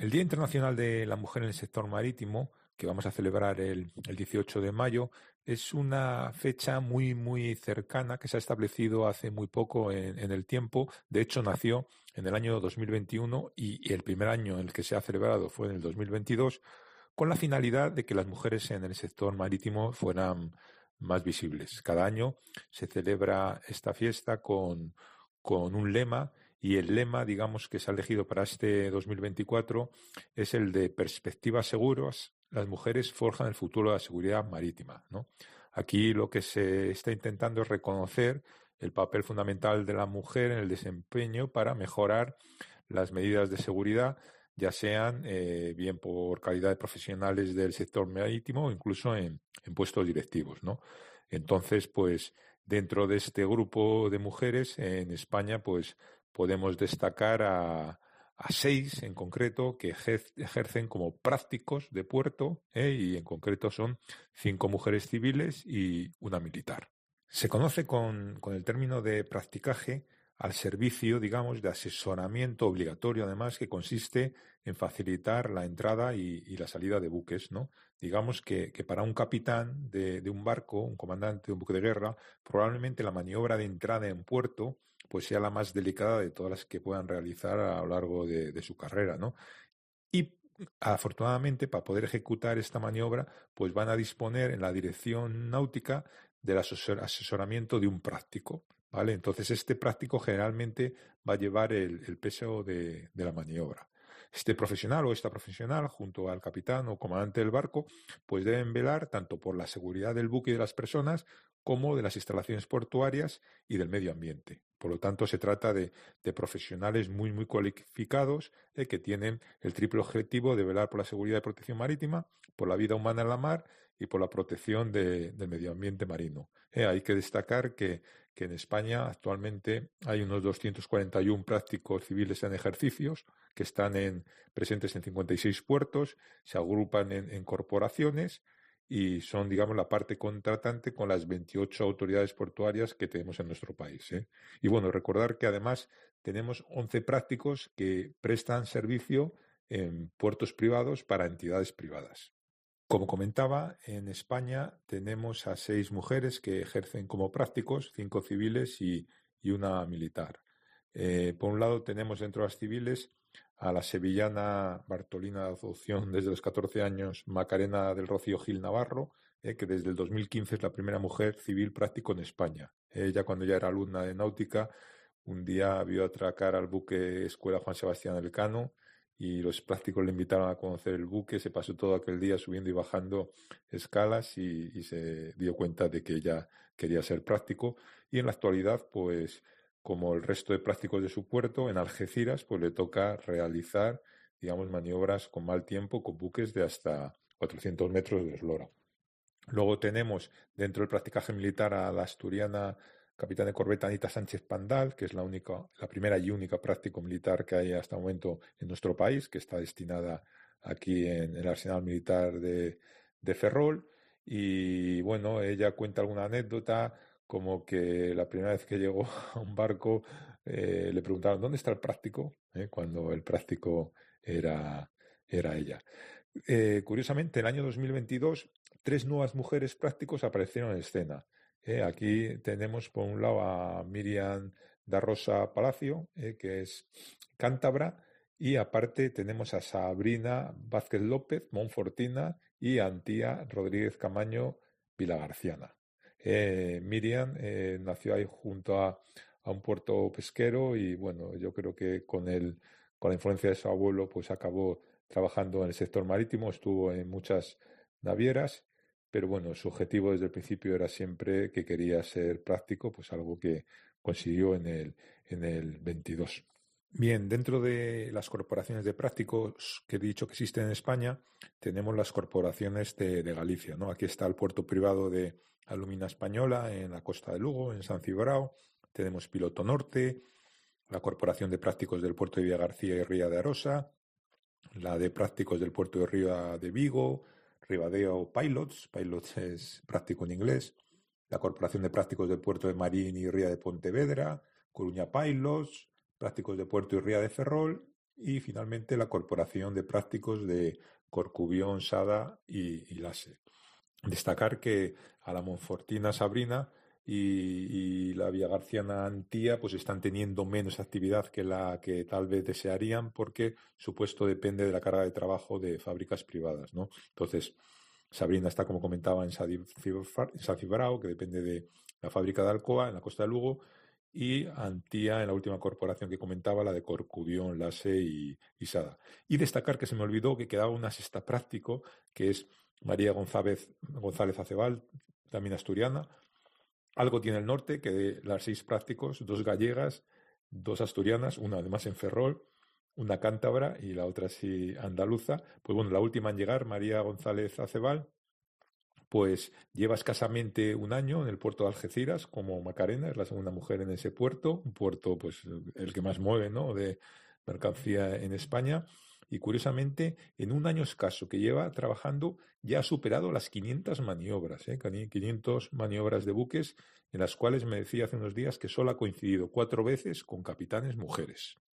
El Día Internacional de la Mujer en el Sector Marítimo, que vamos a celebrar el 18 de mayo, es una fecha muy cercana que se ha establecido hace muy poco en el tiempo. De hecho, nació en el año 2021 y el primer año en el que se ha celebrado fue en el 2022, con la finalidad de que las mujeres en el sector marítimo fueran más visibles. Cada año se celebra esta fiesta con un lema, y el lema, digamos, que se ha elegido para este 2024 es el de perspectivas seguras. Las mujeres forjan el futuro de la seguridad marítima, ¿no? Aquí lo que se está intentando es reconocer el papel fundamental de la mujer en el desempeño para mejorar las medidas de seguridad, ya sean bien por calidad de profesionales del sector marítimo o incluso en puestos directivos, ¿no? Entonces, pues, dentro de este grupo de mujeres en España, pues, podemos destacar a 6 en concreto que ejercen como prácticos de puerto, y en concreto son 5 mujeres civiles y una militar. Se conoce con el término de practicaje al servicio, digamos, de asesoramiento obligatorio, además, que consiste en facilitar la entrada y la salida de buques, ¿no? Digamos que para un capitán de un barco, un comandante de un buque de guerra, probablemente la maniobra de entrada en puerto pues sea la más delicada de todas las que puedan realizar a lo largo de su carrera, ¿no? Y afortunadamente, para poder ejecutar esta maniobra, pues van a disponer en la dirección náutica del asesoramiento de un práctico, ¿vale? Entonces, este práctico generalmente va a llevar el peso de la maniobra. Este profesional o esta profesional, junto al capitán o comandante del barco, pues deben velar tanto por la seguridad del buque y de las personas, como de las instalaciones portuarias y del medio ambiente. Por lo tanto, se trata de profesionales muy cualificados, que tienen el triple objetivo de velar por la seguridad y protección marítima, por la vida humana en la mar y por la protección del medio ambiente marino. Hay que destacar que en España actualmente hay unos 241 prácticos civiles en ejercicios que están presentes en 56 puertos, se agrupan en corporaciones y son, digamos, la parte contratante con las 28 autoridades portuarias que tenemos en nuestro país, ¿eh? Y bueno, recordar que además tenemos 11 prácticos que prestan servicio en puertos privados para entidades privadas. Como comentaba, en España tenemos a 6 mujeres que ejercen como prácticos, 5 civiles y una militar. Por un lado tenemos dentro de las civiles a la sevillana Bartolina de Asunción desde los 14 años, Macarena del Rocío Gil Navarro, que desde el 2015 es la primera mujer civil práctico en España. Ella, cuando ya era alumna de náutica, un día vio atracar al buque Escuela Juan Sebastián Elcano y los prácticos le invitaron a conocer el buque. Se pasó todo aquel día subiendo y bajando escalas y se dio cuenta de que ella quería ser práctico. Y en la actualidad, pues, como el resto de prácticos de su puerto, en Algeciras, pues le toca realizar, digamos, maniobras con mal tiempo con buques de hasta 400 metros de eslora. Luego tenemos dentro del practicaje militar a la asturiana capitán de corbeta Anita Sánchez Pandal, que es la primera y única práctico militar que hay hasta el momento en nuestro país, que está destinada aquí en el Arsenal Militar de Ferrol. Y bueno, ella cuenta alguna anécdota, como que la primera vez que llegó a un barco le preguntaron ¿dónde está el práctico? Cuando el práctico era ella. Curiosamente, en el año 2022, 3 nuevas mujeres prácticos aparecieron en escena. Aquí tenemos por un lado a Miriam da Rosa Palacio, que es cántabra, y aparte tenemos a Sabrina Vázquez López, monfortina, y a Antía Rodríguez Camaño, vilagarciana. Miriam nació ahí junto a un puerto pesquero y bueno, yo creo que con la influencia de su abuelo, pues acabó trabajando en el sector marítimo, estuvo en muchas navieras, pero bueno, su objetivo desde el principio era siempre que quería ser práctico, pues algo que consiguió en el 22. Bien, dentro de las corporaciones de prácticos que he dicho que existen en España, tenemos las corporaciones de Galicia, ¿no? Aquí está el puerto privado de Alumina Española en la costa de Lugo, en San Cibrao. Tenemos Piloto Norte, la Corporación de Prácticos del Puerto de Villagarcía y Ría de Arosa, la de prácticos del puerto de Ría de Vigo, Ribadeo Pilots, Pilots es práctico en inglés, la Corporación de Prácticos del puerto de Marín y Ría de Pontevedra, Coruña Pilots, prácticos de puerto y Ría de Ferrol, y finalmente la Corporación de Prácticos de Corcubión, Sada y Lase. Destacar que a la Monfortina Sabrina y la Villagarciana Antía pues están teniendo menos actividad que la que tal vez desearían porque su puesto depende de la carga de trabajo de fábricas privadas, ¿no? Entonces, Sabrina está, como comentaba, en Sacibrao, que depende de la fábrica de Alcoa, en la costa de Lugo, y Antía en la última corporación que comentaba, la de Corcubión, Lase y Sada. Y destacar que se me olvidó que quedaba una sexta práctico, que es María González Acebal, también asturiana. Algo tiene el norte, que de las 6 prácticos, 2 gallegas, 2 asturianas, una además en Ferrol, una cántabra y la otra sí andaluza. Pues bueno, la última en llegar, María González Acebal, pues lleva escasamente un año en el puerto de Algeciras como Macarena, es la segunda mujer en ese puerto, un puerto pues el que más mueve, ¿no?, de mercancía en España. Y curiosamente, en un año escaso que lleva trabajando, ya ha superado las 500 maniobras, 500 maniobras de buques, en las cuales me decía hace unos días que solo ha coincidido 4 veces con capitanes mujeres.